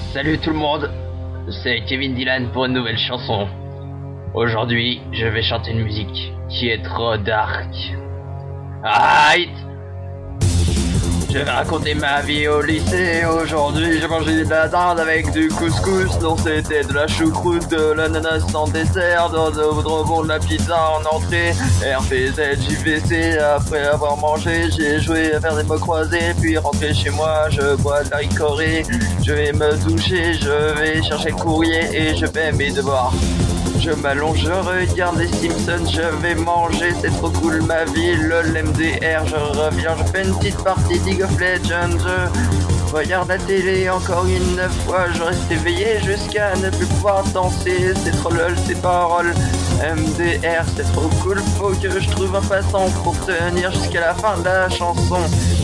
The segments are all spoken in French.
Salut tout le monde, c'est Kevin Dylan pour une nouvelle chanson. Aujourd'hui, je vais chanter une musique qui est trop dark. Aïe! Je vais raconter ma vie au lycée. Aujourd'hui, j'ai mangé de la dinde avec du couscous. Non, c'était de la choucroute, de l'ananas en dessert, de rebond de la pizza en entrée. RPZ, JVC, après avoir mangé, j'ai joué à faire des mots croisés. Puis rentré chez moi, je bois de la ricorée. Je vais me doucher, je vais chercher le courrier et je fais mes devoirs. Je m'allonge, je regarde les Simpsons, je vais manger, c'est trop cool ma vie, lol MDR, je reviens, je fais une petite partie League of Legends, je regarde la télé encore une fois, je reste éveillé jusqu'à ne plus pouvoir danser, c'est trop lol ces paroles, MDR c'est trop cool, faut que je trouve un passant pour tenir jusqu'à la fin de la chanson.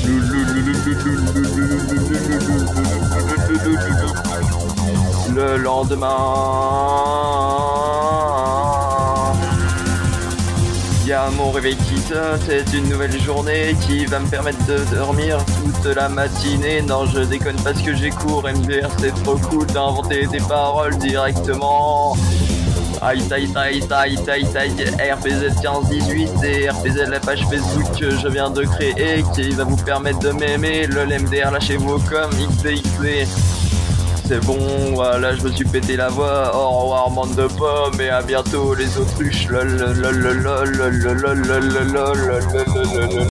Le lendemain, y'a mon réveil qui sonne, c'est une nouvelle journée qui va me permettre de dormir toute la matinée. Non, je déconne parce que j'ai cours, MDR c'est trop cool d'inventer des paroles directement. Aïe aïe aïe aïe aïe aïe, RPZ 1518, c'est RPZ la page Facebook que je viens de créer qui va vous permettre de m'aimer. Le MDR, lâchez vos coms, XD. C'est bon, voilà, je me suis pété la voix. Au revoir, bande de pommes, et à bientôt les autruches. Lol.